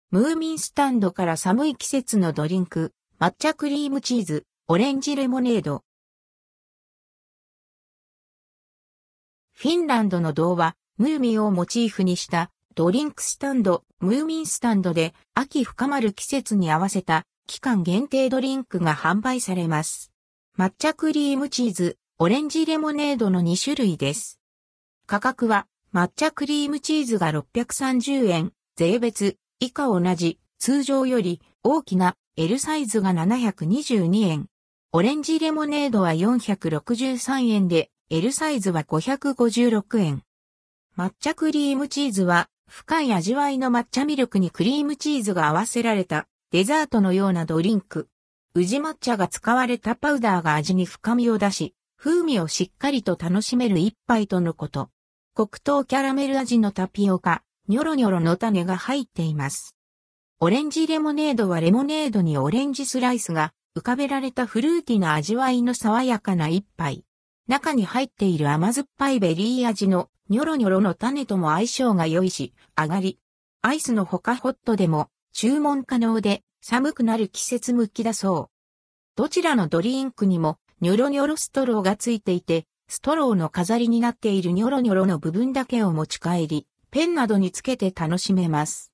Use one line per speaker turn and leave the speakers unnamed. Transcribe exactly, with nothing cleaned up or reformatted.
ムーミンスタンドから寒い季節のドリンク、抹茶クリームチーズ、オレンジレモネード。フィンランドの童話、ムーミンをモチーフにしたドリンクスタンド、ムーミンスタンドで秋深まる季節に合わせた期間限定ドリンクが販売されます。抹茶クリームチーズ、オレンジレモネードのに種類です。価格は抹茶クリームチーズがろっぴゃくさんじゅうえん、税別、以下同じ、通常より大きな エル サイズがななひゃくにじゅうにえん。オレンジレモネードはよんひゃくろくじゅうさんえんで、L サイズはごひゃくごじゅうろくえん。抹茶クリームチーズは深い味わいの抹茶ミルクにクリームチーズが合わせられたデザートのようなドリンク。宇治抹茶が使われたパウダーが味に深みを出し、風味をしっかりと楽しめる一杯とのこと。黒糖キャラメル味のタピオカ、ニョロニョロの種が入っています。オレンジレモネードはレモネードにオレンジスライスが浮かべられたフルーティーな味わいの爽やかな一杯。中に入っている甘酸っぱいベリー味のニョロニョロの種とも相性が良いし、上がり。アイスのほかホットでも注文可能で寒くなる季節向きだそう。どちらのドリンクにもニョロニョロストローがついていて、ストローの飾りになっているニョロニョロの部分だけを持ち帰り、ペンなどにつけて楽しめます。